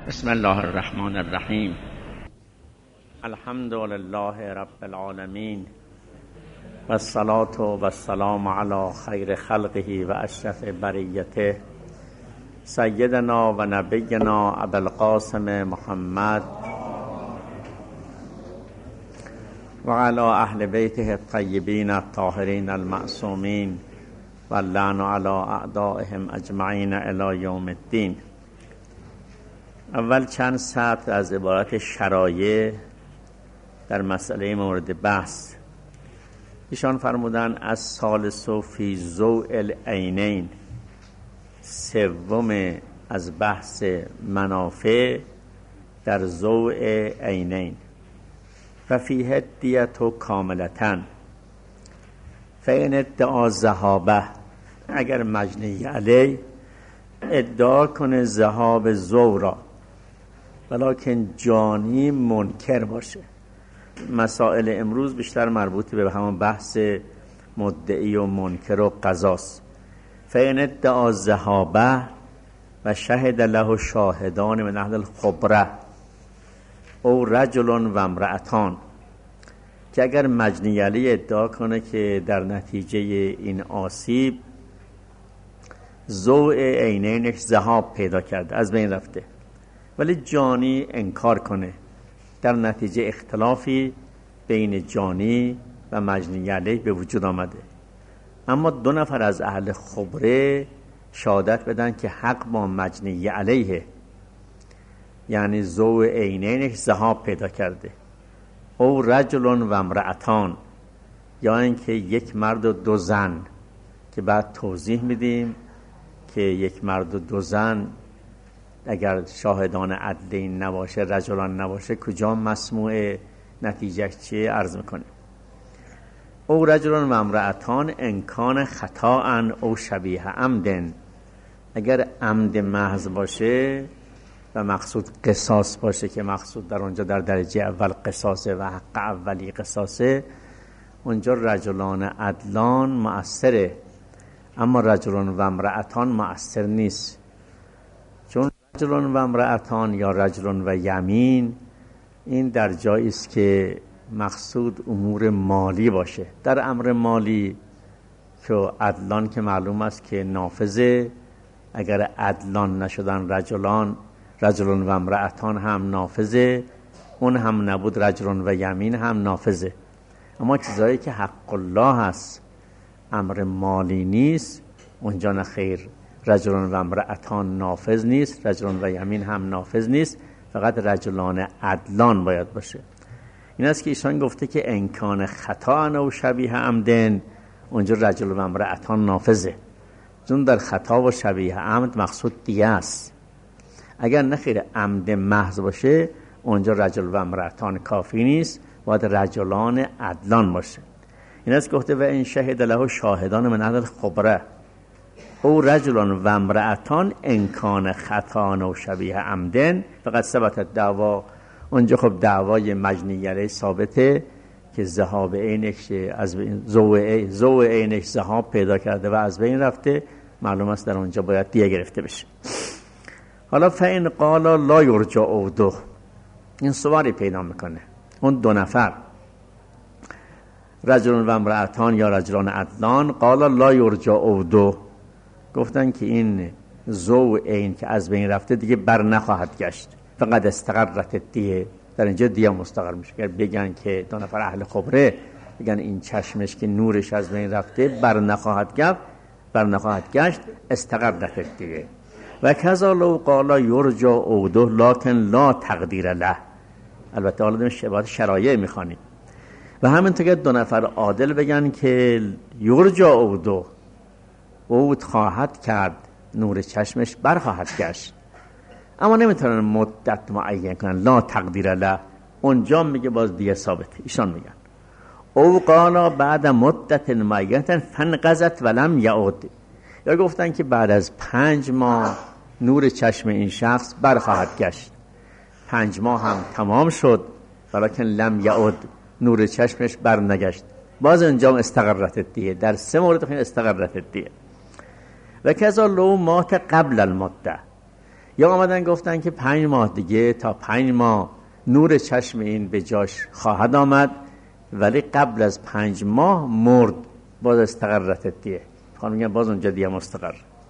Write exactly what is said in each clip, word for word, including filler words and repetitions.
بسم الله الرحمن الرحیم. الحمد لله رب العالمین و الصلاة و السلام علی خیر خلقه و اشرف بریته سیدنا و نبینا ابوالقاسم محمد و علی اهل بیته الطیبین الطاهرین المعصومین و اللعن علی اعدائهم اجمعین الی یوم الدین. اول چند سطر از عبارت شرایع در مسئله مورد بحث. ایشان فرمودن از ثالث فی ضوء العینین، سوم از بحث منافع در ضوء عینین. و فیه دیت کاملتن فین ادعا ذهابه، اگر مجنی علی ادعا کنه ذهاب ضوء را ولکن جانی منکر باشه. مسائل امروز بیشتر مربوط به همون بحث مدعی و منکر و قضاست. فین ادعا ذهابه و شهد له شاهدان من اهل الخبره او رجل و امرأتان، که اگر مجنی علی ادعا کنه که در نتیجه این آسیب ضوء عینینش ذهاب پیدا کرده، از بین رفته، ولی جانی انکار کنه، در نتیجه اختلافی بین جانی و مجنی علیه به وجود آمده، اما دو نفر از اهل خبره شهادت بدن که حق با مجنی علیه، یعنی ضوء عینینش ذهاب پیدا کرده. او رجل و امرأتان، یا اینکه یک مرد و دو زن، که بعد توضیح میدیم که یک مرد و دو زن اگر شاهدان عدلین نباشه، رجلان نباشه، کجا مسموع نتیجه چیه عرض میکنیم. او رجلان و امرأتان انکان خطاء او شبیه عمدن، اگر عمد محض باشه و مقصود قصاص باشه، که مقصود در اونجا در درجه اول قصاصه و حق اولی قصاصه، اونجا رجلان عدلان مؤثره، اما رجلان و امرأتان مؤثر نیست، چون رجلان و امرأتان یا رجلان و یمین این در جایی است که مقصود امور مالی باشه. در امر مالی که عدلان که معلوم است که نافذه، اگر عدلان نشدن رجلان رجلان و امرأتان هم نافذه، اون هم نبود رجلان و یمین هم نافذه. اما چیزایی که حق الله هست، امر مالی نیست، اونجا نه خیر، رجلان و امرأتان نافذ نیست، رجلان و یمین هم نافذ نیست، فقط رجلان عدلان باید باشه. این است که ایشان گفته که انکان خطا و شبیه عمدن، اونجا رجل و امرأتان نافذه، چون در خطا و شبیه عمد مقصود دیگه است. اگر نخیر عمد محض باشه، اونجا رجل و امرأتان کافی نیست، باید رجلان عدلان باشه. این است که گفته و این شهد له شاهدان من اهل الخبره او رجلان و امرأتان انکان خطا و شبیه عمدن فقط ثبت دعوا. اونجا خب دعوای مجنی علیه ثابته که ذهاب عینش از ضوء ضوء عینش ذهاب پیدا کرده و از بین رفته، معلوم است در اونجا باید دیه گرفته بشه. حالا فین قال لا یرجع عوده، این سوالی پیدا میکنه. اون دو نفر رجلان و امرأتان یا رجلان عدلان قال لا یرجع عوده، گفتن که این ضوء عین که از بین رفته دیگه بر نخواهد گشت، فقط استقرت دیه، در اینجا دیه مستقر میشه. اگر بگن که دو نفر اهل خبره بگن این چشمش که نورش از بین رفته بر نخواهد گشت، بر نخواهد گشت استقرت دیه. و کذا لو قال یرجع عوده لکن لا تقدیر له، البته حالا داریم شباهت شرایع میخوانیم. و همینطور که دو نفر عادل بگن که یرجع عوده، عود خواهد کرد، نور چشمش برخواهد گشت، اما نمیتونن مدت معین کنن، لا تقدیر له، اونجا میگه باز دیگه ثابته. ایشان میگن او قالا بعد مدت معینه فانقضت ولم یعود، یا گفتن که بعد از پنج ماه نور چشم این شخص برخواهد گشت، پنج ماه هم تمام شد ولکن لم یعود، نور چشمش بر نگشت، باز اونجا استقرت دیه. در سه مورد خیلی استقرت دیه. و کذا لو مات قبل المده، یا آمدن گفتن که پنج ماه دیگه تا پنج ماه نور چشم این به جاش خواهد آمد، ولی قبل از پنج ماه مرد، باز استقرت دیه. خانم میگن باز اونجا دیگه مستقر.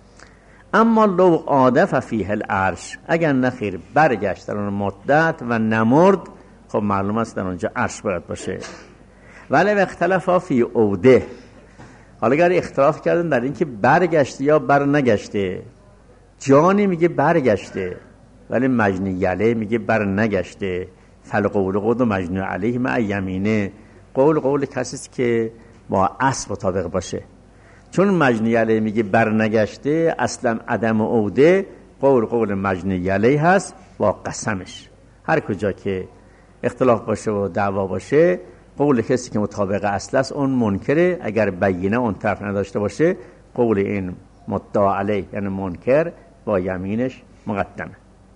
اما لو عاد ففیه العرش، اگر نخیر برگشت در اون مدت و نمرد، خب معلوم است در اونجا عرش باید باشه. ولی اختلاف فی عوده، حالا اگر اختلاف کردن در این که برگشته یا بر نگشته. جانی میگه برگشته ولی مجنی یله میگه بر نگشته. فالقول قول مجنی علیه مع یمینه، قول قول کسی است که با اصل مطابق باشه. چون مجنی یله میگه بر نگشته، اصلا عدم عوده، قول قول مجنی یله هست با قسمش. هر کجا که اختلاف باشه و دعوا باشه، قول کسی که مطابق اصل است اون منکره. اگر بینه اون طرف نداشته باشه، قول این مدعا علیه یعنی منکر با یمینش مقدمه.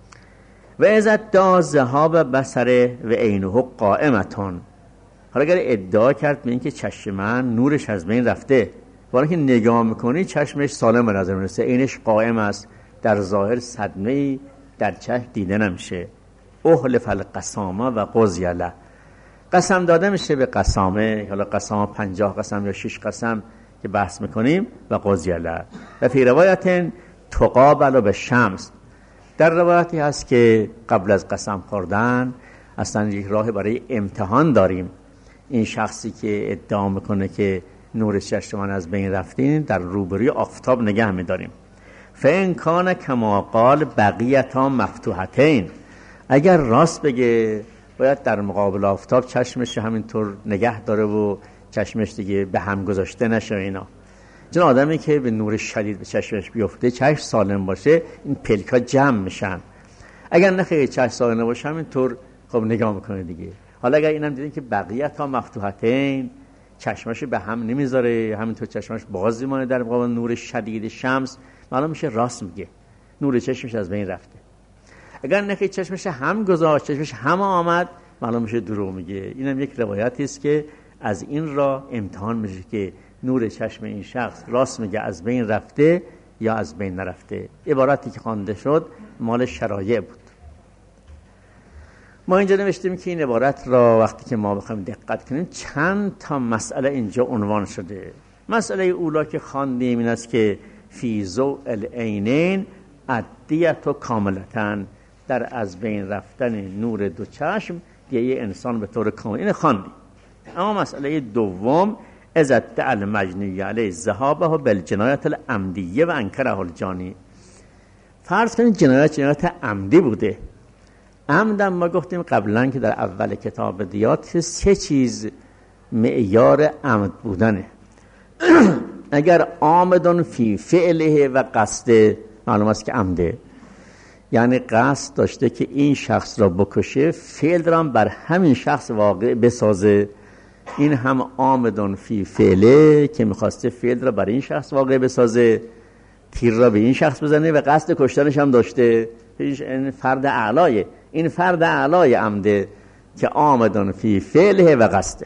و ازت دا ذهاب بصره و عینه قائمتون، حالا اگر ادعا کرد به این که چشم من نورش از بین رفته، ولی که نگاه میکنی چشمش سالم به نظر میرسه، عینش قائم است، در ظاهر صدمه‌ای در چشم دیده نمیشه. احلف القسامه و قضیله، قسم داده میشه به قسامه، حالا قسامه پنجاه قسم یا شش قسم که بحث میکنیم، و قضیله. و فی روایت تقابل به شمس، در روایتی هست که قبل از قسم خوردن اصلا یک راه برای امتحان داریم. این شخصی که ادعا میکنه که نور چشم من از بین رفتین، در روبروی آفتاب نگه میداریم. فان کان کما قال بقیتا مفتوحتین، اگر راست بگه باید در مقابل آفتاب چشمش همینطور نگه داره و چشمش دیگه به هم گذاشته نشه اینا. چون آدمی که به نور شدید به چشمش بیفته، چشم سالم باشه، این پلکا جمع میشن. اگر نه خیلی چشم سالم باشه همینطور خب نگاه میکنه دیگه. حالا اگر اینم دیدین که بقیتا مفتوحتین، چشمش به هم نمیذاره، همینطور چشمش باز میمونه در مقابل نور شدید شمس، معلوم میشه راست میگه، نور چشمش از بین رفته. اگر نخی چشمش هم گذاشت، چشمش هم آمد، معلوم میشه دروغ میگه. اینم یک روایتی است که از این را امتحان میشه که نور چشم این شخص راست میگه از بین رفته یا از بین نرفته. عبارتی که خوانده شد مال شرایع بود. ما اینجا نوشتیم که این عبارت را وقتی که ما بخوایم دقت کنیم، چند تا مسئله اینجا عنوان شده. مسئله اولا که خواندیم این است که فی ضوء العینین عدیت و کاملتن، در از بین رفتن نور دو چشم یه انسان به طور کامل، این خواندیم. اما مسئله دوم، از ادعا المجنی علیه ذهابه بالجنایت العمدیه و انکره الجانی. فرض کنید جنایت جنایت عمدی بوده. عمدم ما گفتیم قبلا که در اول کتاب دیات سه چیز معیار عمد بودنه. اگر عامدون فی فعله و قصد، معلوم است که عمده، یعنی قصد داشته که این شخص را بکشه، فعل را بر همین شخص واقع بسازه، این هم عامدون فی فعله که میخواسته فعل را بر این شخص واقع بسازه، تیر را به این شخص بزنه و قصد کشتنش هم داشته. این فرد اعلایه، این فرد اعلای عمده که عامدون فی فعله و قصده.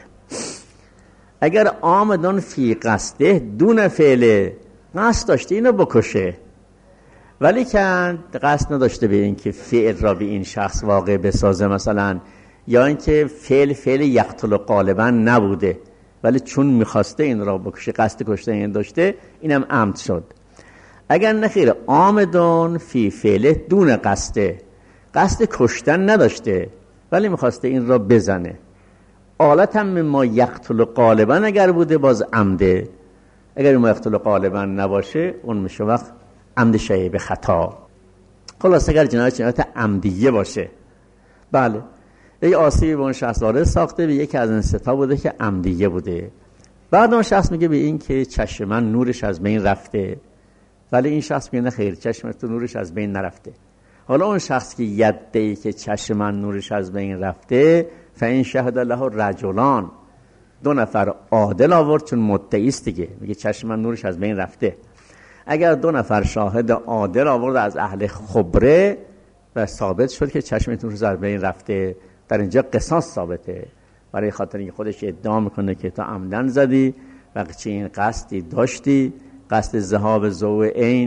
اگر عامدون فی قصده دون فعله، قصد داشته اینو بکشه ولی که قصد نداشته به این که فعل را به این شخص واقع بسازه مثلا، یا اینکه فعل فعل یقتل غالبا نبوده ولی چون میخواسته این را بکشه، قصد کشتن این داشته، اینم عمد شد. اگر نخیر عامدون فی فعل دون قصده، قصد کشتن نداشته ولی میخواسته این را بزنه، آلت هم ما یقتل غالبا اگر بوده باز عمده. اگر ما یقتل غالبا نباشه اون میشه وقت عمد شایع به خطا. خلاص اگر جنایت جنایت عمدیه باشه، بله یه آسیبی به اون شخص وارد ساخته، به یکی از این ستا بوده که عمدیه بوده. بعد اون شخص میگه به این که چشم من نورش از بین رفته، ولی این شخص میگه نه خیر، چشم تو نورش از بین نرفته. حالا اون شخص که یدعی که چشم من نورش از بین رفته، فین شهد له رجلان، دو نفر عادل آورد، چون مدعی است دیگه، میگه چشم من نورش از بین رفته. اگر دو نفر شاهد عادل آورد از اهل خبره و ثابت شد که چشم نورش از بین رفته، در اینجا قصاص ثابته. برای خاطر اینکه خودش ادعا میکنه که تو عمدن زدی و چه این قصدی داشتی، قصد ذهاب ضوء عین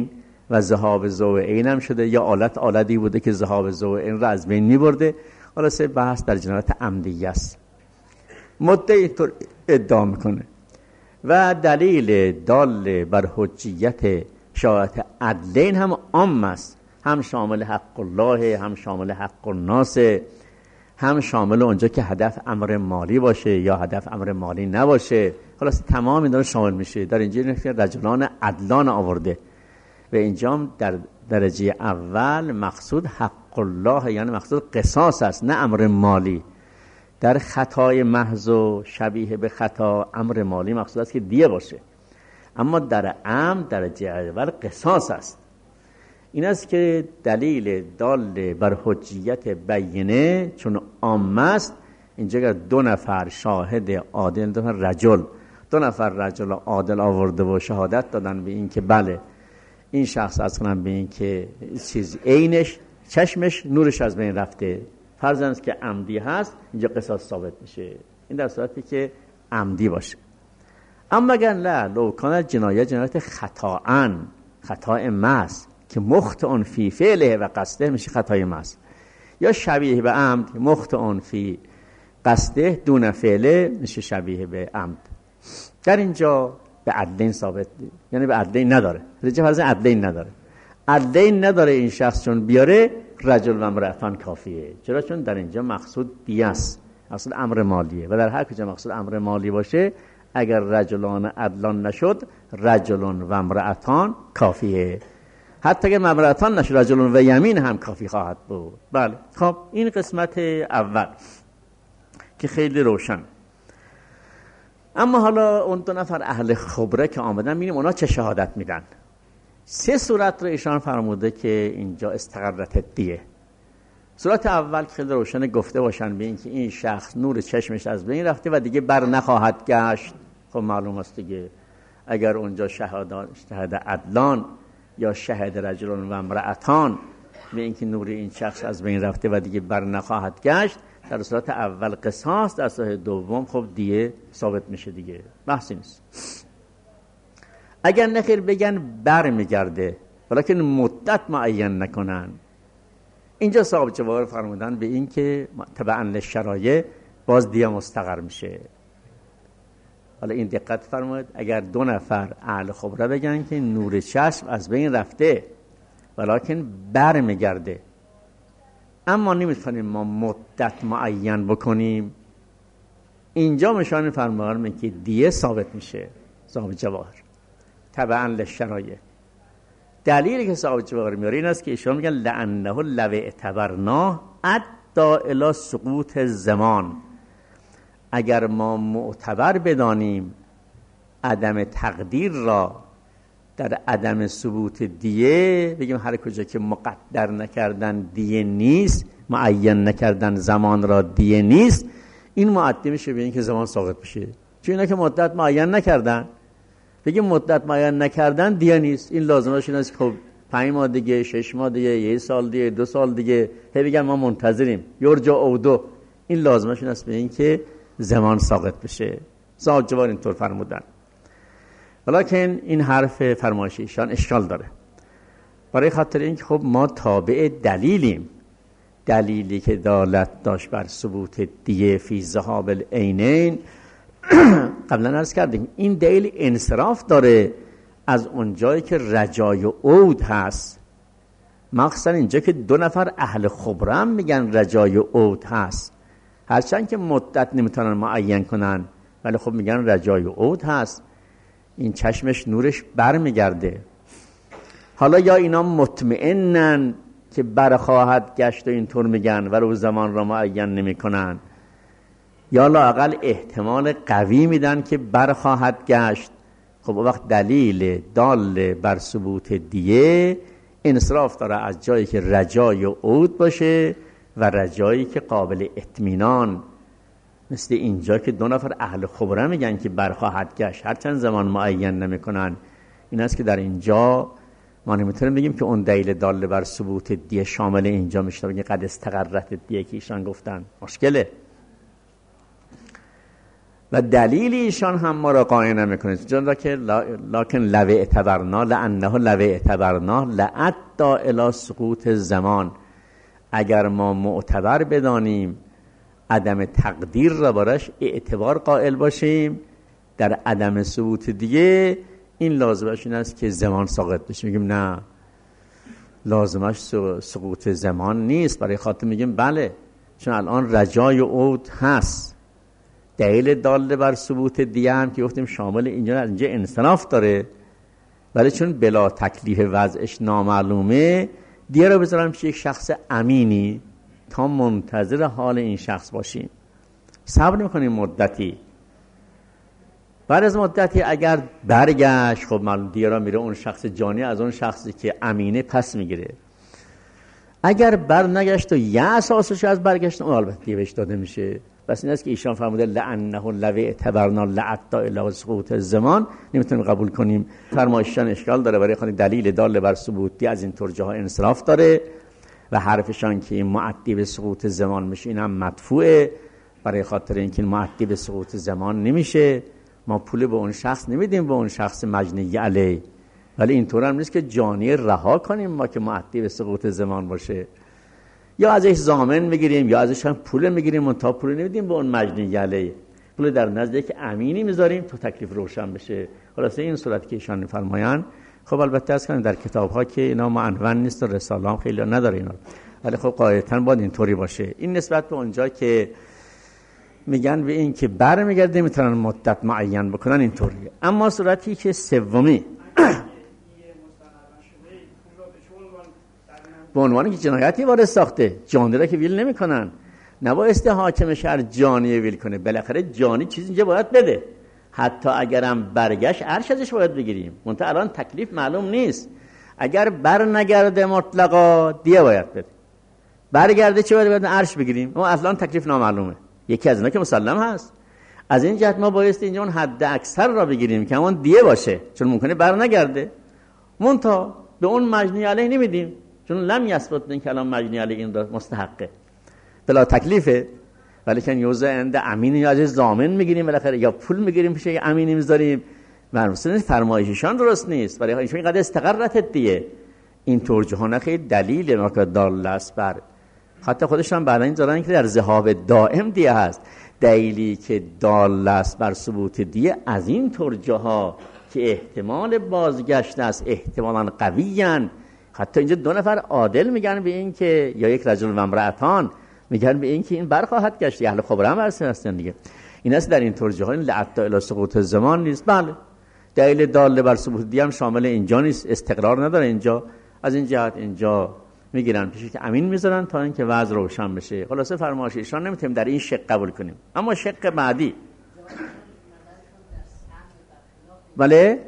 و ذهاب ضوء عین هم شده، یا آلت آلتی بوده که ذهاب ضوء عین را از بین می‌برده. خلاصه بحث در جنایت عمدیه است. مدعی اینطور ادعا میکنه و دلیل دال بر حجیت شهادت عدلین هم عام است، هم شامل حق الله، هم شامل حق الناس، هم شامل اونجا که هدف امر مالی باشه یا هدف امر مالی نباشه. خلاص تمام اینا رو شامل میشه. در اینجا رجلان عدلان آورده و اینجا در درجه اول مقصود حق الله، یعنی مقصود قصاص است، نه امر مالی. در خطای محض و شبیه به خطا امر مالی مقصود است که دیه باشه، اما در عمد درجه اول قصاص است. این است که دلیل دال بر حجیت بینه چون عام است. اینجا اگر دو نفر شاهد عادل، دو نفر رجل دو نفر رجل عادل آورده و شهادت دادن به این که بله این شخص از کنن به این که چیز عینش چشمش نورش از بین رفته، فرضاً که عمدی هست، اینجا قصاص ثابت میشه. این در صورتی که عمدی باشه. اما اگر نه، لو کان جنایت جنایت خطاً، خطای محض که مخطئ فی فعله و قصده میشه خطای محض، یا شبیه به عمد مخطئ فی قصده دون فعله میشه شبیه به عمد. در اینجا به عدلین ثابت، یعنی به عدلین نداره. رجب فرض عدلین نداره. عدلین نداره این شخص، چون بیاره رجل و امرأتان کافیه. چرا؟ چون در اینجا مقصود دیه است، مقصود امر مالیه، و در هر کجا مقصود امر مالی باشه اگر رجلان عدلان نشد رجل و امرأتان کافیه. حتی که امرأتان نشد رجل و یمین هم کافی خواهد بود. بله. خب این قسمت اول که خیلی روشن. اما حالا اون دو نفر اهل خبره که آمدن می‌بینیم اونا چه شهادت میدن. سه صورت رو ایشان فرموده که اینجا استقرت دیه. صورت اول که خیلی روشن گفته باشن به این که این شخص نور چشمش از بین رفته و دیگه بر نخواهد گشت. خب معلوم است دیگه اگر اونجا شهادت شهاد عدلان یا شهاد رجلان و امرأتان به این که نور این شخص از بین رفته و دیگه بر نخواهد گشت، در صورت اول قصاص، در صورت دوم خب دیه ثابت میشه دیگه، بحثی نیست. اگر نخیر بگن بر میگرده ولیکن مدت معین نکنن، اینجا صاحب جواهر فرمودن به این که تبعا للشرایع باز دیه مستقر میشه. حالا این دقت فرمایید، اگر دو نفر اهل خبره بگن که نور چشم از بین رفته ولیکن بر میگرده، اما نمیتونیم ما مدت معین بکنیم، اینجا مشان فرمایان که دیه ثابت میشه. صاحب جواهر تبعا للشرایع. دلیلی که صاحب جواهر میاره این است که ایشون میگن لانه لو اعتبرناه ادى الی سقوط زمان. اگر ما معتبر بدانیم عدم تقدیر را در عدم ثبوت دیه، بگیم هر کجا که مقدر نکردن دیه نیست، معین نکردن زمان را دیه نیست، این معدی میشه به این که زمان ساقط میشه. چون اینا که مدت معین نکردن، بگیم مدت معین نکردن دیه نیست، این لازمش این است که خب پنج ماه دیگه، شش ماه دیگه، یک سال دیگه، دو سال دیگه، هی بگن ما منتظریم یرجع اودو، این لازمش این است به این که زمان ساقط بشه. صاحب جوار اینطور فرمودن. ولیکن این حرف فرمایش ایشان اشکال داره، برای خاطر اینکه خب ما تابع دلیلیم. دلیلی که دالت داشت بر ثبوت دیه فی ذهاب العینین قبلا عرض کردیم این دلیل انصراف داره از اونجایی که رجای عود هست، مخصوصا اینجا که دو نفر اهل خبره هم میگن رجای عود هست، هرچند که مدت نمیتونن معین کنن ولی خب میگن رجای عود هست، این چشمش نورش بر میگرده. حالا یا اینا مطمئنن که برخواهد گشت و اینطور میگن ولو زمان را معین نمی کنن، یا لااقل احتمال قوی میدن که برخواهد گشت. خب وقت دلیل دال بر ثبوت دیه انصراف داره از جایی که رجای عود باشه و رجایی که قابل اطمینان، مثل اینجا که دو نفر اهل خبره میگن که برخواهد گشت هرچند زمان معین نمیکنن. این است که در اینجا ما نمیتونیم بگیم که اون دلیل دال بر ثبوت دیه شامل اینجا میشه، بگیم قد استقرت دیه که ایشان گفتن، مشکله. و دلیل ایشان هم ما را قانع نمیکنه، چون که لکن لو اعتبرنا لانه لو اعتبرنا لعدا الی سقوط زمان، اگر ما معتبر بدانیم عدم تقدیر را براش اعتبار قائل باشیم در عدم ثبوت دیگه، این لازمش این است که زمان ساقط بشه. میگیم نه، لازمش سقوط زمان نیست. برای خاطر میگیم بله، چون الان رجای عود هست. دلیل داله بر ثبوت دیگه هم که گفتیم شامل اینجا اینجا انصراف داره، ولی چون بلا تکلیف وضعش نامعلومه، دیگه رو بذارم که یک شخص امینی تا منتظر حال این شخص باشیم، صبر میکنیم مدتی. بعد از مدتی اگر برگشت، خب معلوم دیگه را میره اون شخص جانی از اون شخصی که امینه پس میگیره. اگر بر نگشت و یه اساسش از برگشت، اون البته دیگه بهش داده میشه. بس این است که ایشان فرموده لعنه لو اعتبرنا لعدا الی سقوط الزمان، نمیتونیم قبول کنیم. فرمایششان اشکال داره، برای خاطر دلیل دال بر ثبوتی از این طور جاها انصراف داره و حرفشان که معدی به سقوط زمان میشه این هم مدفوعه، برای خاطر اینکه معدی به سقوط زمان نمیشه. ما پول به اون شخص نمیدیم، به اون شخص مجنی علیه، ولی اینطور هم نیست که جانی رها کنیم ما که معدی به سقوط زمان باشه. یا ازش ضامن میگیریم یا ازش هم پول میگیریم، اون تا پول نمیدیم به اون مجنی علیه، پول در نزد یک امینی میذاریم تا تکلیف روشن بشه. خلاصه این صورت که ایشان فرمایان، خب البته از کنیم در کتاب ها که اینا معنون نیست و رساله هم خیلی نداره اینا، ولی خب قاعدتاً باید اینطوری باشه. این نسبت به اونجا که میگن به این که بر میگرده میتونن مدت معین بکنن، اینطوریه. اما صورتی که سومی به عنوانی که جنایتی وارد ساخته، جانی را که ویل نمی کنن، نبایسته حاکم شهر جانی ویل کنه. بالاخره جانی چیز اینجا باید بده، حتی اگرم برگشت عرش ازش باید بگیریم. منتها الان تکلیف معلوم نیست، اگر بر نگرده مطلقا دیه باید بده، برگرده چه باید بده؟ عرش بگیریم. اما اصلا تکلیف نامعلومه، یکی از اینا که مسلم هست. از این جهت ما بایسته اینجا اون حد اکثر را بگیریم که اون دیه باشه، چون ممکنه بر نگرده. منتها به اون مجنی علیه نمیدیم، چون لم یثبت این کلام مجنی علیه این را مستحقه، بلا تکلیفه. ولی که یوزه اند امین یا از ضامن میگیریم بالاخره، یا پول میگیریم پیش یه امینی میذاریم. مرموزه فرمایششان درست نیست، برای اینکه اینقدر استقرت دیه. این طور جهان خیلی دلیل ما که دال است بر حتی خودشان بعدا این دارن که در ذهاب دائم دیه هست. دلیلی که دال است بر ثبوت دیه از این طور جاها که احتمال بازگشت است، احتمالاً قویاً. حتی اینجا دو نفر عادل میگن به این که، یا یک رجل و امرأتان میگن به این که این برخواهد گشت، اهل خبره هم هستن دیگه. این است در این طور جاها این لعدا الی سقوط زمان نیست. بله دلیل دال بر ثبوت دیه هم شامل اینجا نیست، استقرار نداره اینجا. از این جهت اینجا میگیرن پیشی که امین میذارن تا اینکه وضع روشن بشه. خلاصه فرمایش ایشان نمیتونیم در این شق قبول کنیم. اما شق بعدی بله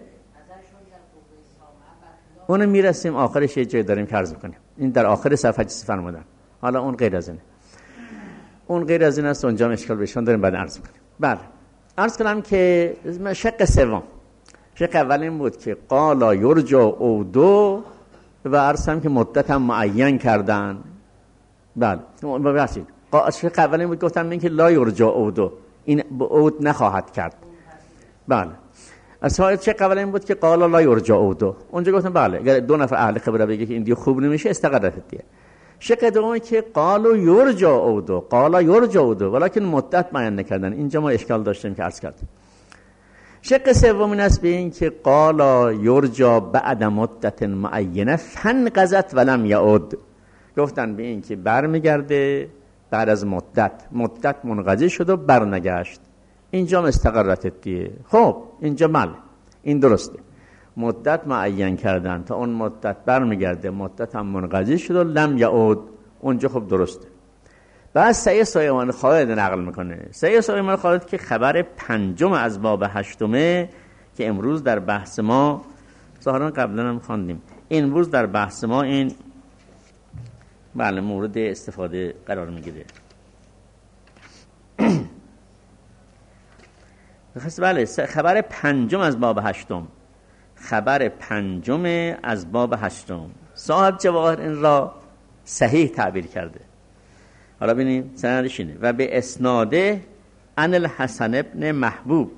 اون میرسیم آخرش یه جای داریم که عرض کنیم. این در آخر صفحه چیزی فرمودن، حالا اون غیر از اینه، اون غیر از این است، اونجا مشکل بهشون داریم بعد عرض کنیم. بله عرض کنم که شق سوم، شق اول این بود که قالا یرجا عودو و عرض هم که مدت هم معین کردن. بله ببخشید، شق اول این بود گفتم این که لا یرجا عودو، این عود نخواهد کرد. بله اصلا چه قبل این بود که قالا لا یرجا عودو، اونجا گفتم بله اگر دو نفر اهل خبره بگه که این دیگه خوب نمیشه استقرت دیگه. شق دومی که قالو یرجا عودو، قالا یرجا عودو ولکن مدت معین نکردن، اینجا ما اشکال داشتیم که عرض کردیم. شق سوم این است به این که قالا یرجا بعد مدت معینه فانقضت ولم یعود، گفتن به این که برمیگرده بعد از مدت، مدت منقضی شد و برنگشت، اینجا استقرت دیگه. خب اینجا بله این درسته، مدت معین کردن تا اون مدت برمیگرده، مدت هم منقضی شد و لم یعود، اونجا خب درسته. بعد سعی سلیمان خالد نقل میکنه، سعی سلیمان خالد که خبر پنجم از باب هشتمه که امروز در بحث ما، ظاهرا قبلا هم خواندیم، امروز در بحث ما این بله مورد استفاده قرار میگیره. بله خبر پنجم از باب هشتم، خبر پنجم از باب هشتم صاحب جواهر این را صحیح تعبیر کرده. حالا ببینیم سندش اینه و به اسناده عن الحسن ابن محبوب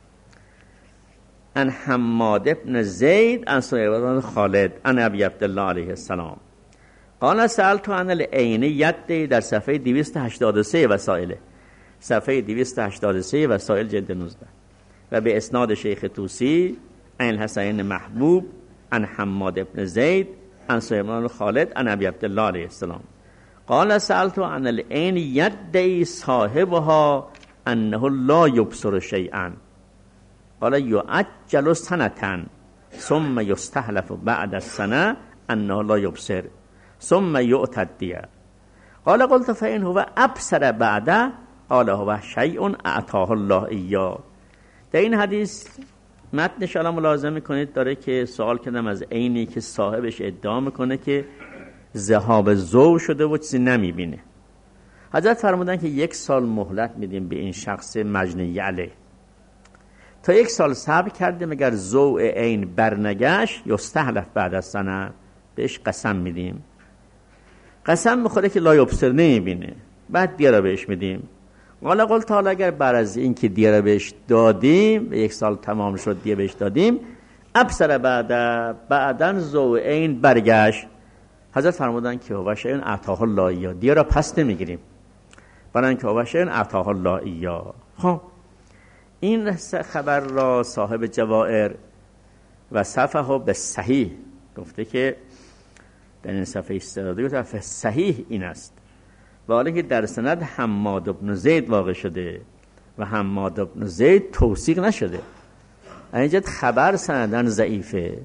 عن حماد ابن زید عن سهیل بن خالد عن ابی عبدالله علیه السلام قال سألت عن العین ید در صفحه دویست و هشتاد و سه وسائل، صفحه دویست و هشتاد و سه وسائل جلد نوزده، و به اسناد شیخ طوسی عن الحسن محبوب عن حماد ابن زید عن سهیل بن خالد عن ابی عبدالله علیه السلام قال سألت عن العین ید صاحبها انه لا یبصر شیئا قال یعجل سنة ثم یستحلف بعد السنه انه لا یبصر ثم یؤتی الدیه قال قلت فإن هو ابصر بعد قال هو شیء اعطاه الله ایاه. در این حدیث متنش الان ملاحظه میکنید داره که سوال کردم از عینی که صاحبش ادعا میکنه که ذهاب ضوء شده و چیزی نمیبینه. حضرت فرمودن که یک سال مهلت میدیم به این شخص مجنی علیه، تا یک سال صبر کرده مگر ضوء عین برنگشت یستحلف بعد از سنه، بهش قسم میدیم، قسم میخوره که لا یبصر نمیبینه، بعد دیگه را بهش میدیم. حالا قلت حالا اگر بعد از این که دیگه را بهش دادیم به یک سال تمام شد دیگه بهش دادیم ابصر بعد بعدن ضوء عین برگشت، حضرت فرمودن که هو شیء اعطاه الله ایاه، دیگه را پس نمیگیریم، برای اینکه هو شیء اعطاه الله ایاه. خب این خبر را صاحب جواهر و صفحه به صحیح گفته که در این صفحه استداده گفته صحیح این است، و حالا که در سند حماد بن زید واقع شده و حماد بن زید توثیق نشده، اینجا خبر سندن ضعیفه.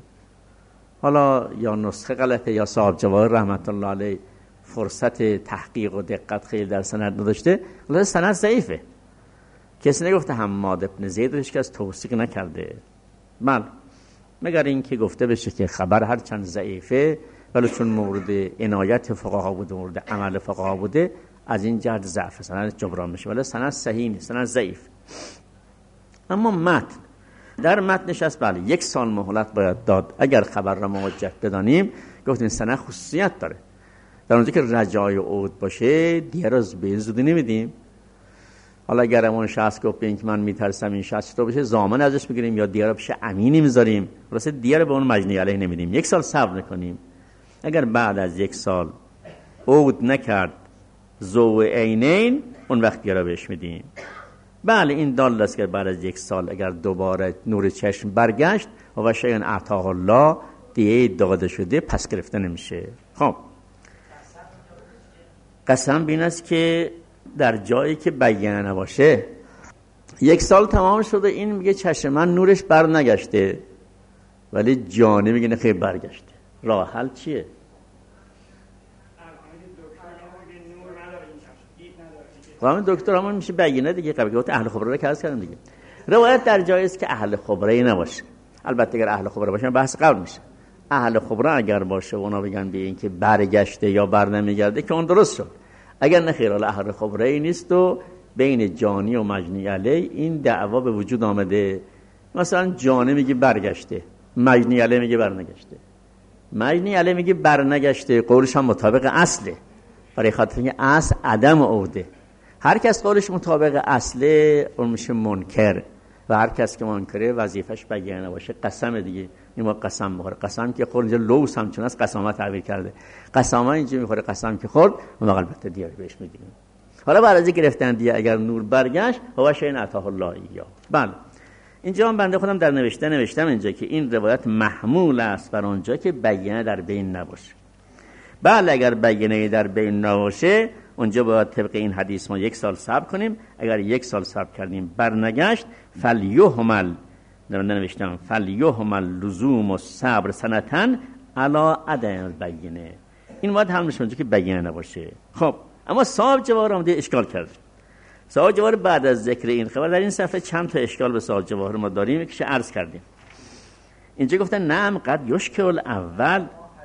حالا یا نسخه غلطه یا صاحب جواهر رحمت الله علیه فرصت تحقیق و دقت خیلی در سند نداشته، ولی سند ضعیفه، کسی نگفته حماد بن زید رو هیچ کس توثیق نکرده. بله مگر این که گفته بشه که خبر هر چند ضعیفه ولی چون مورد عنایت فقها بوده، مورد عمل فقها بوده، از این جهت ضعف سند جبران میشه، ولی سند صحیح نیست، سند ضعیف. اما متن، در متنش هست بله یک سال مهلت باید داد اگر خبر را موجه بدانیم. گفتیم سند خصوصیت داره، در اونجا که رجای عود باشه دیگه را به زودی نمیدیم. حالا اگر اون شخص گفت این که من میترسم این شخص تو بشه ضامن ازش بگیریم یا دیگه را بشه امینی میذاریم، واسه دیگه به اون مجنی علیه نمیدیم، یک سال صبر نکنیم. اگر بعد از یک سال عود نکرد ضوء عینین اون وقت دیگه را بهش میدیم. بله این دال است که بعد از یک سال اگر دوباره نور چشم برگشت و شیء اعطاه الله دیگه داده شده پس گرفته نمیشه. خب قسم بین است که در جایی که بیانه نباشه، یک سال تمام شده این میگه چشم من نورش بر نگشته ولی جانی میگه نه خیلی برگشته، راه حل چیه؟ همین دکتر همون میشه بیانه دیگه. قبل گفت اهل خبره رو که عرض کردم دیگه. روایت در جایی است که اهل خبره نباشه، البته اگر اهل خبره باشن بحث قبل میشه. اهل خبره اگر باشه اونا بگن به این که برگشته یا بر نمیگرده که اون درست شد، اگر نه خیر اهل خبره ای نیست و بین جانی و مجنی علیه این دعوا به وجود آمده. مثلا جانی میگه برگشته، مجنی علیه میگه برنگشته. مجنی علیه میگه برنگشته، قولش هم مطابق اصله، برای خاطر اینکه اصل عدم عوده. هر کس قولش مطابق اصله اون میشه منکر، و هر کس که منکره وظیفش بیانه باشه قسم دیگه. این ما قسم میخوره، قسم که خورد اینجا لوس همچون است قسامت تعبیر کرده، قسامت اینجا میخوره قسم که خورد اون البته دیگه بهش میدیم. حالا بعد از این گرفتن دیگه اگر نور برگشت هو شیء اعطاه الله ایاه. بله اینجا هم بنده خودم در نوشته نوشتم اینجا که این روایت محمول است بر اونجا که بیانه در بین نباشه. بله اگر بیانه در بین نباشه اونجا باید طبق این حدیث ما یک سال صبر کنیم. اگر یک سال صبر کردیم برنگشت فلیهمل، در نوشتم فلیهمل لزوم و صبر سنتن علا عدم بیانه. این باید همونش اونجا که بیانه نباشه. خب اما صاحب جواهر آمده اشکال کرد. صاحب جواهر بعد از ذکر این خبر در این صفحه چند تا اشکال به صاحب جواهر ما داریم که عرض کردیم. اینجا گفتن نعم قد یشکل اول،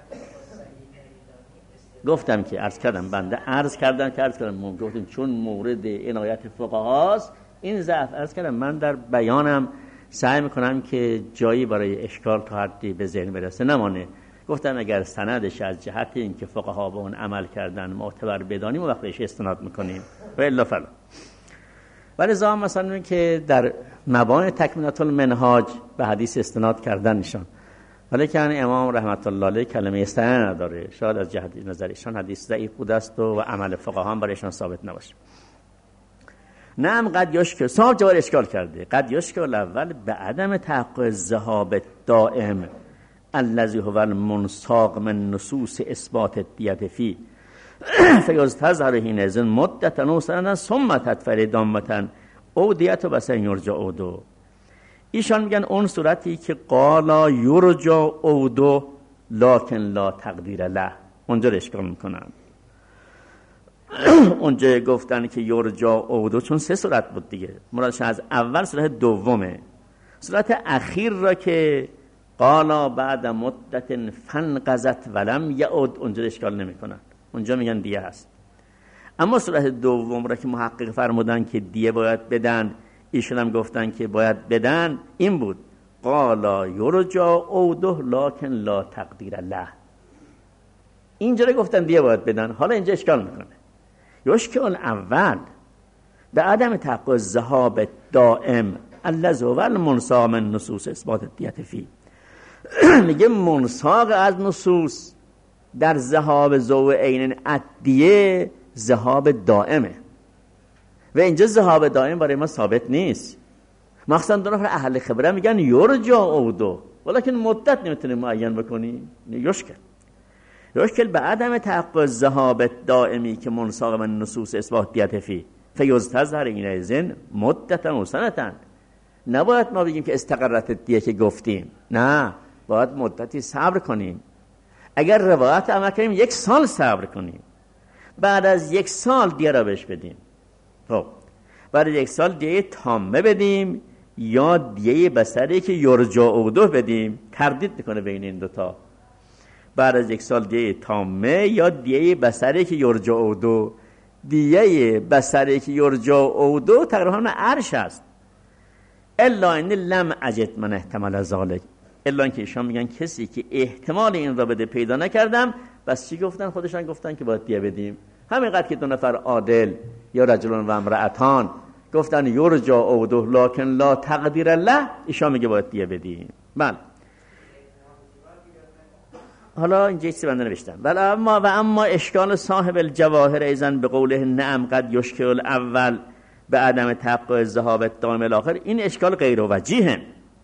گفتم که عرض کردم بنده عرض کردم که عرض کردم گفتیم چون مورد عنایت فقهاست این ضعف عرض کردم. من در بیانم سعی میکنم که جایی برای اشکال تا حدی به ذهن برسه نمانه. گفتم اگر سندش از جهت این که فقها به اون عمل کردن معتبر بدانیم و وقت بهش استناد میکنیم و الا فلا. ولی زام مثلا که در مبانی تکمیلات المنهاج به حدیث استناد کردن نشان، ولی که امام رحمت الله علیه کلمه استعانه نداره، شاید از جهت نظرشان حدیث ضعیف بوده است و عمل فقها هم برایشان ثابت نباشه. نعم قد یشکل، صاحب جوار اشکال کرده، قد یشکل اول به عدم تحقق ذهاب دائم الذی هو المنساق من نصوص اثبات الدیت فی فیستظهر حینئذ مدة و سنة ثم تدفر دامة او دیت و بسن یرجع اودو. ایشان میگن اون صورتی که قالا یرجع اودو لکن لا تقدیر له، اونجا رو اشکال میکنن. اونجا گفتن که یرجع اودو چون سه صورت بود دیگه، مرادشون از اول صورت دومه، صورت اخیر را که قالا بعد مدت فنقضت ولم یعود اونجا اشکال نمیکنن، اونجا میگن دیه هست. اما صورت دوم را که محقق فرمودن که دیه باید بدن، ایشون هم گفتن که باید بدن، این بود قالا یرجع اوده لکن لا تقدیر له، اینجا گفتن دیه باید بدن. حالا اینجا اشکال میکنه، یشکل اول به عدم تحقق ذهاب دائم الذی هو المنساق من نصوص اثبات الدیت فی. میگه منساق از نصوص در ذهاب ذو عین الدیه ذهاب دائمه و اینجا ذهاب دائم برای ما ثابت نیست. مخصوصا دو نفر اهل خبره میگن یرجع اودو، ولکن مدت نمیتونه معین بکنی. یشکل یشکل به عدم تحقق ذهاب دائمی که منساق من نصوص اثبات دیت فی فیستظهر حینئذ مدة و سنة. نباید ما بگیم که استقرت دیه که گفتیم، نه، باید مدتی صبر کنیم. اگر روایت عمل کنیم یک سال صبر کنیم، بعد از یک سال دیه را بهش بدیم. خب بعد از یک سال دیه تامه بدیم یا دیه بصری که یرجع اودو بدیم، تردید میکنه بین این دوتا. بعد از یک سال دیه تامه یا دیه بصری که یرجع اودو. دیه بصری که یرجع اودو تقریبا عرش است، الا ان لم اجد من احتمال ذلک، الا اینکه ایشان میگن کسی که احتمال این را بده پیدا نکردم. بس چی گفتن؟ خودشان گفتن که باید دیه بدیم. همینقدر که دو نفر عادل یا رجلون و امرأتان گفتن یرجع اودو لکن لا تقدیر له، ایشان میگه باید دیه بدیم. بله حالا اینجا چیزی بنده نوشتم. بله اما و اما اشکال صاحب الجواهر ایزن به قوله نعم قد یشکل اول به عدم تحقق ذهاب دائم الاخر، این اشکال غیر وجیه.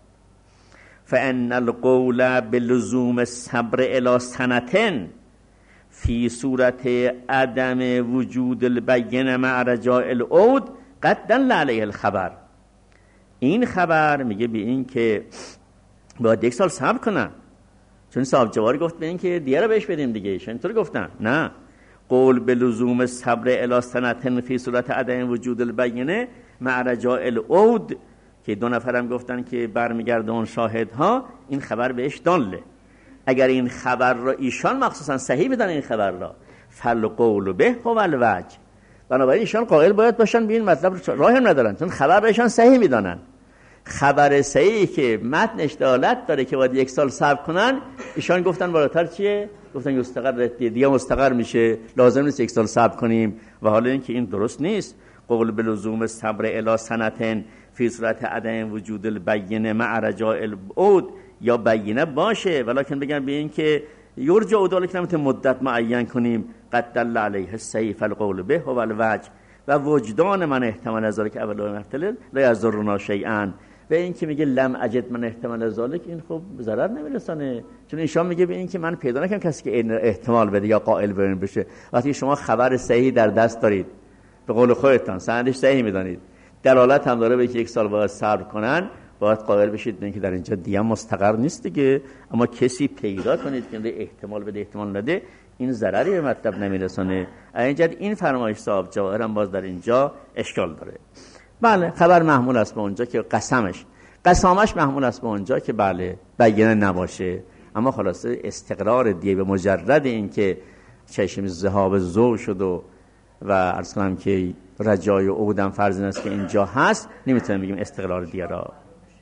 فان القول بلزوم الصبر الی سنة فی صورت عدم وجود البین مع رجاء العود قد دل علیه الخبر. این خبر میگه به این که باید یک سال صبر کنن، چون صاحب جواری گفت به این که دیگه رو بهش بدیم دیگه، ایشون اینطور گفتن. نه، قول به لزوم صبر الی سنة فی صورت عدم وجود البینه مع رجاء العود که دو نفرم گفتن که برمیگرده اون شاهدها، این خبر بهش داله. اگر این خبر را ایشان مخصوصا صحیح بدن این خبر را، فالقول به هو الوجه، بنابراین ایشان قائل باید باشن به این مطلب، راه هم ندارن چون خبر بهشان صحیح میدانن. خبر صحیحی که متنش دلالت داره که باید یک سال صبر کنن، ایشان گفتن بالاتر چیه؟ گفتن مستقر دیگه مستقر میشه، لازم نیست یک سال صبر کنیم. و حالا اینکه این درست نیست. قول بلزوم صبر الی سنة فی صورت عدم وجود البینه مع رجاء العود، یا بینه باشه ولکن بگن به این که یرجع اودو که نمیتونیم مدت معین کنیم، قد دل علیه الصحیح فالقول به هو الوجه و وجدان من احتمال از ذلک اول محتل لا یضرنا شیئا. و این که میگه لم اجد من احتمال از ذلک، این خب ضرر نمیرسونه، چون ایشان میگه به این که من پیدا نکنم کسی که این احتمال بده یا قائل به این بشه. وقتی شما خبر صحیح در دست دارید، به قول خودتان سندش صحیح میدانید، دلالت هم داره به که یک سال باید صبر کنن، باید قائل بشید به اینکه در اینجا دیگه مستقر نیست دیگه. اما کسی پیدا کنید که احتمال بده احتمال نده، این ضرری به مطلب نمیرسونه. اینجا این فرمایش صاحب جواهر هم باز در اینجا اشکال داره. بله خبر محمول است به اونجا که قسمش قسامش محمول است به اونجا که بله بیانه نباشه. اما خلاصه استقرار دیگه به مجرد این که چشم ذهاب زو شد و و عرض کنم که رجای و عودم فرض است که اینجا هست، نمیتونم بگیم استقرار دیگه را.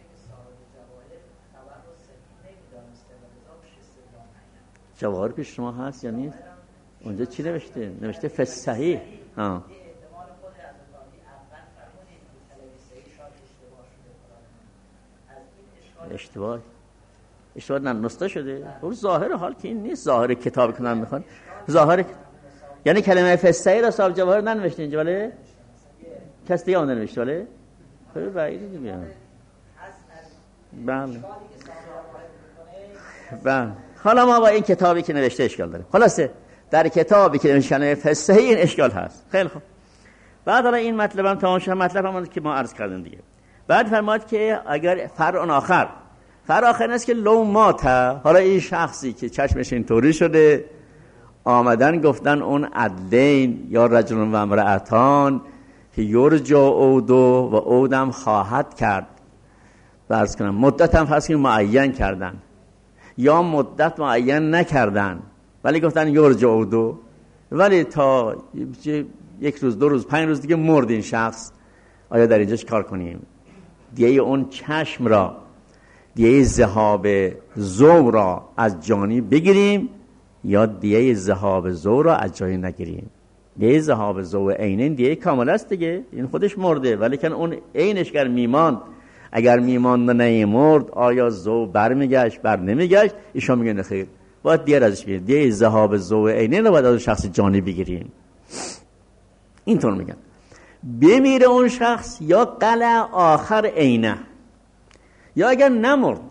جواهر پیش شما هست یا نیست؟ اونجا چی نوشته؟ نوشته فصحیح. ها اشتباه اشتباه نه نسخه شده. اون ظاهر حال که این نیست، ظاهر کتاب که من میخوان ظاهر یعنی کلمه فسحی را صاحب جواهر ننوشته اینجا، ولی کس دیگه اون ننوشته، ولی خیلی بعیده دیگه. بله بله. حالا ما با این کتابی که نوشته اشکال داریم. خلاصه در کتابی که نوشته کلمه فسحی این اشکال هست. خیلی خوب. بعد حالا این مطلبم تمام شد، مطلبم که ما عرض کردیم دیگه. بعد فرماد که اگر فرع آخر فرع آخر است که لو مات، حالا این شخصی که چشمش اینطوری شده آمدن گفتن اون عدلین یا رجل و امرأتان که یرجا عودو و عودم خواهد کرد، فرض کنم مدت هم فرض کنم معین کردن یا مدت معین نکردن ولی گفتن یرجا عودو، ولی تا یک روز دو روز پنج روز دیگه مرد این شخص، آیا در اینجاش کار کنیم؟ دیگه اون چشم را، دیگه ذهاب ضوء را از جانی بگیریم یا دیگه ذهاب ضوء را از جانی نگیریم؟ دیگه ذهاب ضوء عینین دیگه کامل است دیگه، این خودش مرده، ولی کن اون عینش گر میماند، اگر میماند و نمیمرد آیا ضوء برمیگشت بر نمیگشت؟ ایشون میگن خیر باید دیگه ازش بگیریم، دیگه ذهاب ضوء عینین رو باید از شخص جانی بگیریم. اینطور میگن بمیره اون شخص یا قلع آخر عینه، یا اگر نمرد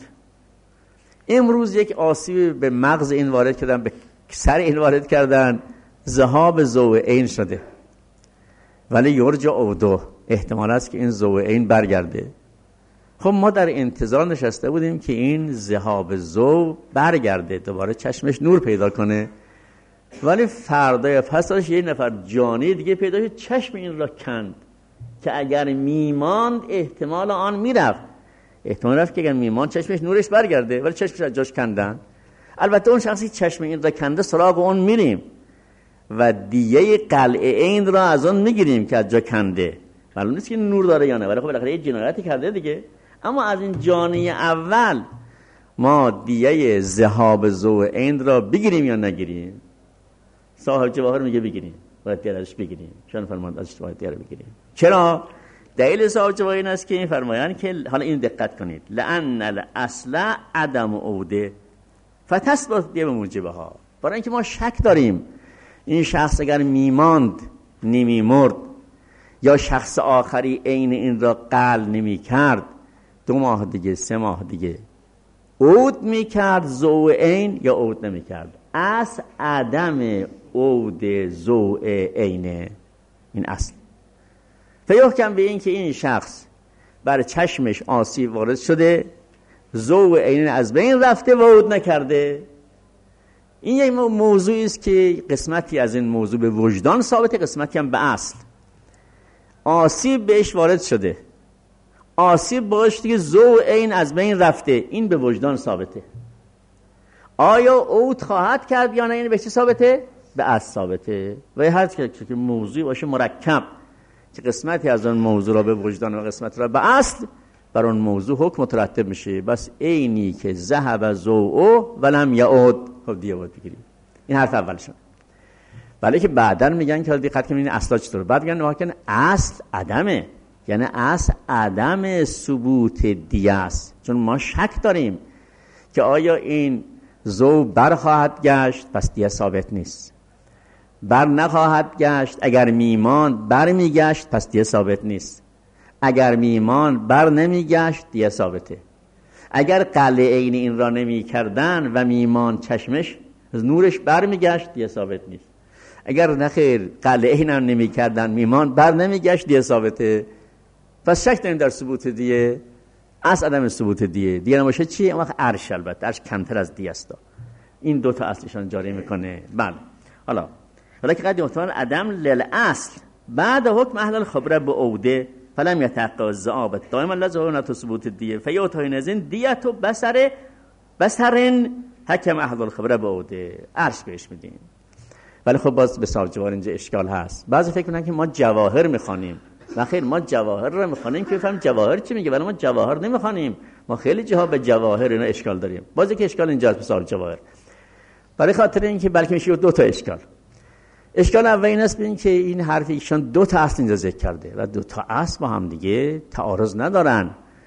امروز یک آسیب به مغز این وارد کردن، به سر این وارد کردن، ذهاب ضوء عین شده، ولی یرجع عودو، احتمال است که این ضوء عین برگرده. خب ما در انتظار نشسته بودیم که این ذهاب ضوء برگرده، دوباره چشمش نور پیدا کنه، ولی فردا پسش یه نفر جانی دیگه پیدا شد چشم این را کند که اگر میماند احتمال آن میرفت، احتمال رفت که اگر میماند چشمش نورش برگرده، ولی چشمش از جاش کندن. البته اون شخصی چشم این را کنده سراغ اون میریم و دیگه قلعه این را از اون میگیریم که از جا کنده، معلوم نیست که نور داره یا نه، ولی خب بالاخره یه جنایتی کرده دیگه. اما از این جانی اول ما دیگه ذهاب ضوء عین را بگیریم یا نگیریم؟ صاحب جواهر میگه بگیریم، باید دیگرش بگیریم. شان فرماند ازش باید دیگر بگیریم. چرا؟ دلیل صاحب جواهر این است که این فرمایند که حالا این دقت کنید، لأن الاصل عدم عوده فتثبت به موجبها، برای اینکه ما شک داریم این شخص اگر میماند نمیمرد یا شخص آخری عین این را قل نمی کرد، دو ماه دیگه سه ماه دیگه عود می کرد ضوء عین یا عود نمی کرد. اصل عدم عود ضوء عینه، این اصل. فیحکم به این که این شخص بر چشمش آسیب وارد شده، ضوء عین از بین رفته و عود نکرده. این یک موضوعی است که قسمتی از این موضوع به وجدان ثابته، قسمتی هم به اصل. آسیب بهش وارد شده، آسیب باش دیگه ضوء عین از بین رفته، این به وجدان ثابته. آیا عود خواهد کرد یا نه، این به چه ثابته؟ به اصل ثابته. و هر چه که موضوع باشه مرکب که قسمتی از اون موضوع را به وجدان و قسمت را به اصل، بر اون موضوع حکم مترتب میشه. بس عینی که ذهب ضوء ولم یعود، خب دیگه باید بگیریم. این حرف اولشون. ولی که بعدن میگن که دقت کنید این اصلا چطور، بعد میگن واقعا اصل عدمه، یعنی اصل عدم ثبوت دیه است، چون ما شک داریم که آیا این ضوء بر خواهد گشت، پس دیه ثابت نیست. بر نخواهد گشت، اگر میمان بر میگشت، پس دیه ثابت نیست. اگر میمان بر نمیگشت، دیه ثابته. اگر قلعه عین این را نمی کردن و میمان چشمش نورش بر میگشت، دیه ثابت نیست. اگر نخیر قلعه عین هم نمی کردن، میمان بر نمیگشت، دیه ثابته. پس شک داریم در ثبوت دیه. اصل عدم ثبوت دیه، دیه نباشه چیه؟ اون وقت عرش، البته عرش کمتر از دیه است. این دو تا اصلشان جاری میکنه. بله. حالا حالا که قد محتمل عدم للاصل بعد حکم اهل الخبره به عوده فلم یتحقق الذئاب دائما لازم ثبوت دیه فیوتای نزین دیت و بصر بصرن حکم اهل الخبره به عوده، عرش بهش میدیم. ولی خب باز به صاحب جواهر اینجا اشکال هست. بعضی فکر میکنن که ما جواهر میخوانیم، و خیر ما جواهر رو میخوانیم که بفهمیم جواهر چی میگه، ولی ما جواهر نمیخوانیم. ما خیلی جاها به جواهر اینا اشکال داریم. بازی که اشکال اینجاست به صاحب جواهر، برای خاطر اینکه بلکه میشه دو تا اشکال. اشکال اول این است ببین که این حرف ایشان دو تا اصل اینجا ذکر کرده و دو تا اصل با هم دیگه تعارض ندارن.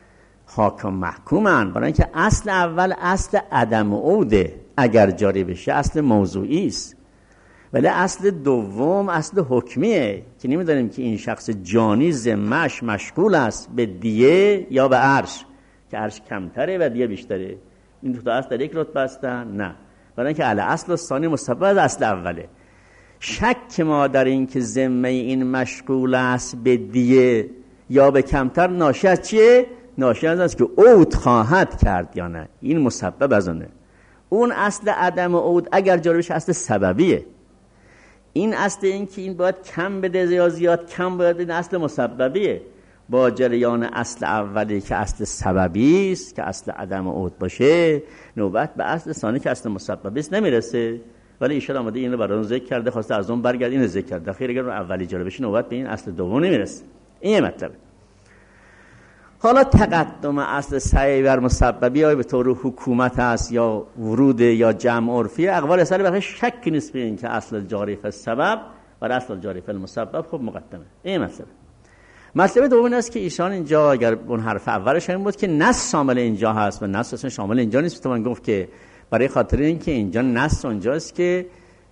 حاکم محکومن، برای اینکه اصل اول اصل عدم عوده، اگر جاری بشه اصل موضوعی است، ولی اصل دوم اصل حکمیه که نمیدانیم که این شخص جانی ذمه‌اش مشغول است به دیه یا به عرش، که عرش کمتره و دیه بیشتره. این دو تا اصل در یک رتبه هستن؟ نه، برای اینکه اهل اصل و ثانی مسبب از اصل اوله. شک ما در این که ذمه این مشغول است به دیه یا به کمتر ناشی از چیه؟ ناشی از است که عود خواهد کرد یا نه، این مسبب از اونه. اون اصل عدم عود اگر جاری بشه اصل سببیه. این اصل این که این باید کم بده یا زیاد کم باید، این اصل مسببیه. با جریان اصل اولی که اصل سببی است که اصل عدم عود باشه، نوبت به اصل ثانی که اصل مسببی است نمیرسه. ولی ایشون آمده اینو برای ذکر کرده، خواسته از اون برگرد اینو ذکر کرده. خیر اگر اولی جاری بشه نوبت به این اصل دوم نمیرسه. این مطلبه. حالا تقدم اصل سعی بر مسببی های به طور حکومت است یا ورود یا جمع عرفی، اقوال اصلی برای شک نیست به این که اصل جاری فی السبب و اصل جاری فی المسبب خب مقدمه. این مسئله. مسئله دوم این است که ایشان اینجا اگر اون حرف اولش این بود که نص شامل اینجا هست و نص اصلا شامل اینجا نیست، تو من گفت که برای خاطر این که اینجا نص اونجاست که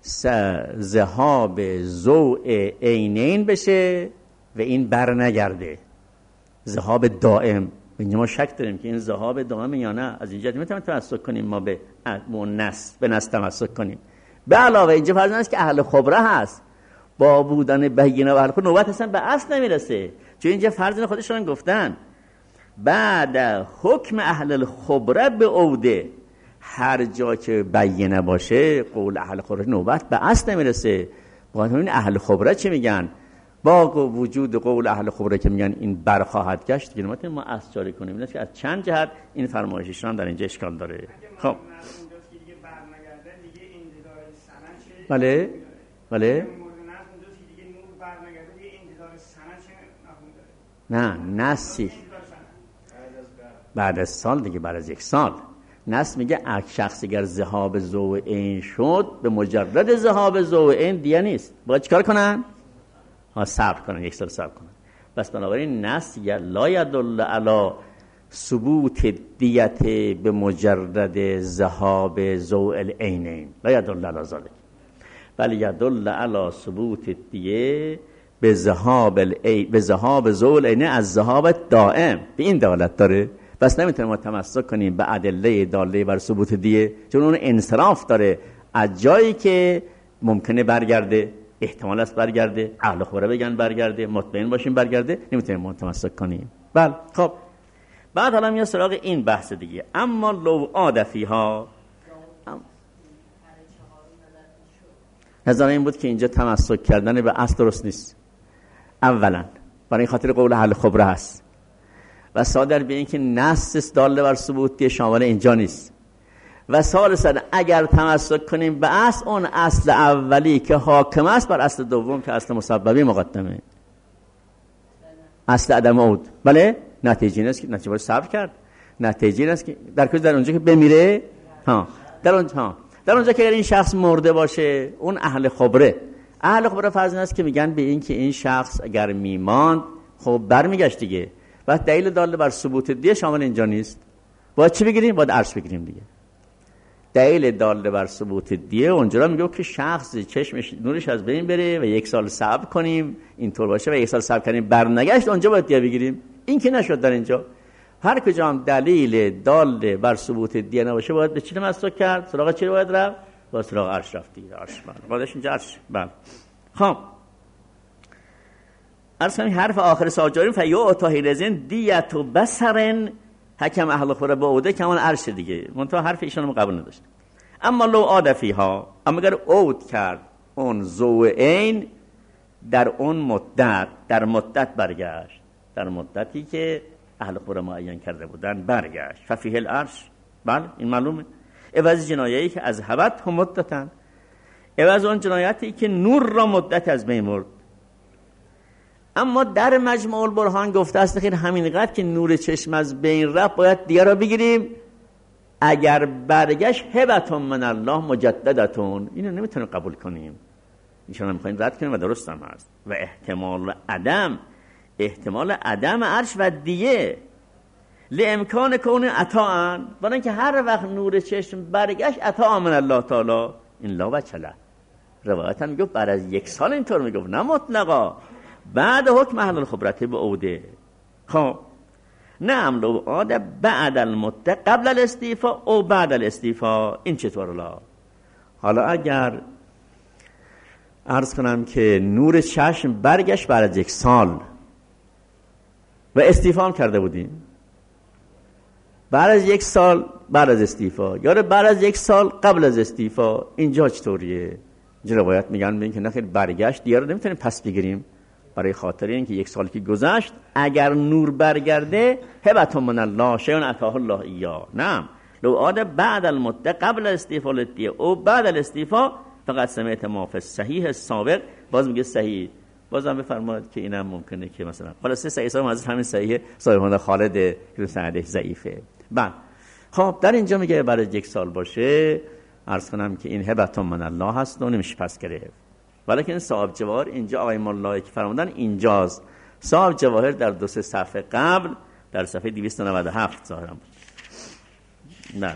ذهاب ضوء عینین بشه و این بر نگرده، ذهاب دائم. اینجا ما شک داریم که این ذهاب دائم یا نه. از اینجا نمیتونیم تمسک کنیم ما به نص به نص تمسک کنیم. به علاوه اینجا فرض است که اهل خبره هست، با بودن بینه و اهل خبره نوبت اصلا به اصل نمیرسه، چون اینجا فرض خودشون گفتن بعد حکم اهل الخبره به عوده، هر جا که بینه باشه قول اهل خبره نوبت به اصل نمیرسه. با همین اهل خبره چی میگن؟ با وجود قول اهل خبره که میگن این برخواهد گشت، دیگه نمیتونیم ما اصل جاری کنیم. این است که از چند جهت این فرمایششون در اینجا اشکال داره. خب بله بله نه نسی بعد از سال دیگه، بعد از یک سال نص میگه شخص اگر ذهاب ضوء عین شد به مجرد ذهاب ضوء عین دیگه نیست، باید چیکار کنن؟ ها صبر کنن، یک سال صبر کنن. بس بنابراین نص یا لا یدل علی ثبوت دیت به مجرد ذهاب ضوء العینین، لا یدل علی ذلک، بل یدل علی ثبوت دیه به ذهاب العین، به ذهاب ضوء العین از ذهاب دائم، به این دلالت داره. بس نمیتونیم ما تمسک کنیم به ادله داله بر ثبوت دیه، چون اون انصراف داره از جایی که ممکنه برگرده، احتمال است برگرده، اهل خبره بگن برگرده، مطمئن باشیم برگرده، نمیتونیم ما تمسک کنیم. بله خب بعد حالا میاد سراغ این بحث دیگه. اما لو عاد فیها، نظر این بود که اینجا تمسک کردن به اصل درست نیست. اولا برای خاطر قول اهل خبره هست و صادر به این که نص داله بر ثبوت شامل اینجا نیست. و ثالثا اگر تمسک کنیم به اصل، اون اصل اولی که حاکم است بر اصل دوم که اصل مسببی مقدمه، اصل عدم عود. بله نتیجه این است که نتیجه باید صبر کرد. نتیجه این است که در کجا؟ در اونجا که بمیره، ها در اونجا ها در اونجا که اگر این شخص مرده باشه، اون اهل خبره اهل خبره فرض این است که میگن به این که این شخص اگر میماند خب برمیگشت دیگه. و دلیل داله بر ثبوت دیه شامل اینجا نیست. باید چی بگیریم؟ باید عرش بگیریم دیگه. دلیل داله بر ثبوت دیه اونجا میگه که شخص چشمش نورش از بین بره و یک سال صبر کنیم اینطور باشه و یک سال صبر کنیم برنگشت، اونجا باید دیه بگیریم. این که نشد در اینجا. هر کجا هم دلیل داله بر ثبوت دیه نباشه باید به چی تمسک کرد؟ سراغ چی باید رفت؟ با سراغ عرش رفت دیگه. عرش بله. بعدش اینجا عرش بله. خب عرض کنیم حرف آخر ساجاریم فیو اتاهیرزین دیت و بسرن حکم اهل خبره با عوده که همون عرش دیگه. منتها حرف ایشان رو قبول نداشت. اما لو عاد فیها، اما اگر عود کرد اون ضوء عین در اون مدت، در مدت برگشت، در مدتی که اهل خبره معین کرده بودن برگشت، ففیه العرش. بله این معلومه. عوض جنایه‌ای که از هبت هم مدتن، عوض اون جنایتی که نور را مدت از بین برد. اما در مجموع البرهان گفته است خیر همینقدر که نور چشم از بین رفت باید دیگه را بگیریم. اگر برگشت هبتون من الله مجددتون، اینو نمیتونیم قبول کنیم. ایشان هم میخواین رد کنیم و درست هم هست. و احتمال عدم، احتمال عدم عرش و دیه لامکان کون عطاء، برای اینکه هر وقت نور چشم برگشت عطاء من الله تعالی، این لا وجه. روایت هم میگه بعد از یک سال اینطور میگه، نه مطلقا، بعد حکم اهل الخبرت به عوده. خب نعم لو عاد بعد المدت قبل الاستیفاء او بعد الاستیفاء، این چطور لا؟ حالا اگر عرض کنم که نور چشم برگشت بعد از یک سال و استیفا کرده بودیم، بعد از یک سال بعد از استیفا یا بعد از یک سال قبل از استیفا، اینجا چطوریه؟ اینجا روایت میگن میگن که نخیر برگشت دیگه رو نمیتونیم پس بگیریم، برای خاطر اینکه یک سال که گذشت اگر نور برگرده هبت من الله شیء عطاه الله ایا. نعم لو عاد بعد المدت قبل الاستیفاء للدیه او بعد الاستیفاء فقط سمعت ما فی صحیح سابق. باز میگه صحیح، بازم بفرمایید که اینم ممکنه که مثلا خلاصه صحیح صاحب از همین صحیح صاحب خالد که سندش ضعیفه. بعد خب در اینجا میگه برای یک سال باشه، عرض کنم که این هبت من الله هست و نمیشه پس گرفت. ولیکن صاحب جواهر اینجا آقای مولایی که فرمودن اینجاست. صاحب جواهر در دو سه صفحه قبل در صفحه دویست و نود و هفت ظاهرا بود. نه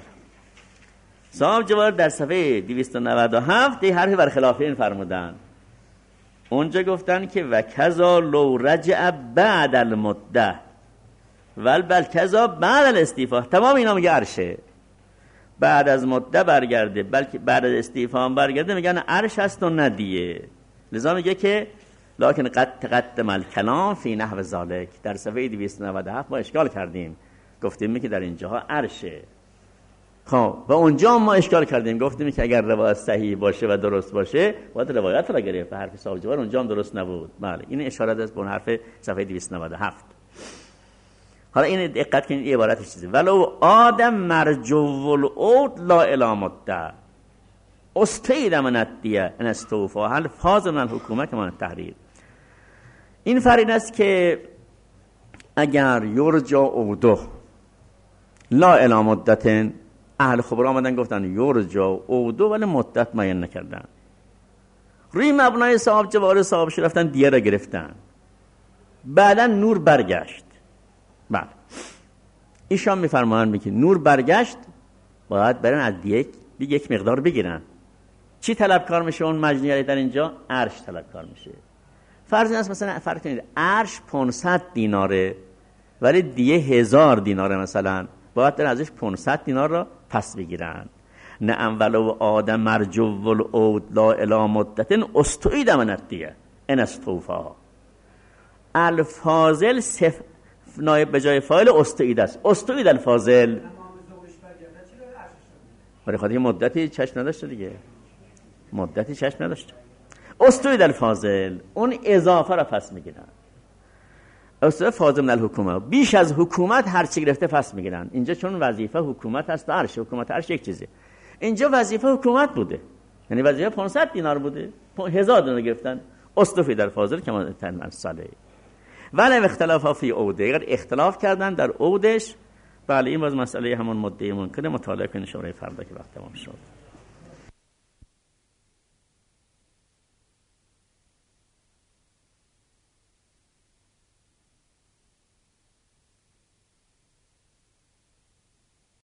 صاحب جواهر در صفحه دویست و نود و هفت یه حرفی برخلاف این فرمودن. اونجا گفتن که و کذا لو رجع بعد المده ول بل کذا بعد الاستیفاء. تمام اینا میگه عرشه بعد از مده برگرده، بلکه بعد از استیفا هم برگرده، میگن عرش هست و ندیه. لذا میگه که لکن قد تقدم الکلام فی نحو ذالک. در صفحه دویست و نود و هفت ما اشکال کردیم، گفتیم که در اینجاها عرشه. خب و اونجا ما اشکال کردیم، گفتیم که اگر روایت صحیح باشه و درست باشه باید روایت را گرفت. حرف صاحب جوار اونجا هم درست نبود. بله این اشاره است به اون حرف صفحه دویست و نود و هفت. حالا این دقت کنید این عبارتش چیزه. ولو آدم مرجو العود لا الی مده استید من الدیه ان استوفا هل فاز من الحکومت من التحریر. این فرین است که اگر یرجا عودو لا الی مدت، اهل خبر آمدن گفتن یرجا عودو ولی مدت معین نکردن، روی مبنای صاحب جواهر صاحب شو رفتن دیه را گرفتن، بعدا نور برگشت. بله ایشان میفرمایند که نور برگشت باید برن از دیگه یک مقدار بگیرن. چی طلبکار میشه اون مجنی در اینجا؟ عرش طلبکار میشه. فرض این است مثلا فرض کنید عرش پانصد دیناره ولی دیگه هزار دیناره، مثلا باید در ازش پانصد دینار را پس بگیرن. نه ولو آدم مرجو العود لا الی مدت استعید من الدیه ان استوفا. الفاضل صف نایب به جای فاعل استعید است. استعید الفاضل برای خاطر مدتی چشم نداشته دیگه، مدتی چشم نداشته. استعید الفاضل اون اضافه را پس میگیرن. استعید فاضل من الحکومه، بیش از حکومت هر چی گرفته پس میگیرن. اینجا چون وظیفه حکومت هست و عرش، حکومت عرش یک چیزه، اینجا وظیفه حکومت بوده، یعنی وظیفه پانصد دینار بوده، هزار دینار گرفتن. استعید الفاضل که ما تن صالح. ولی اختلاف فی عوده، اگر اختلاف کردن در عودش، بله این باز مسئله همون مدعی ممکنه مطالعه کنید شماره فردا که وقت تمام شد.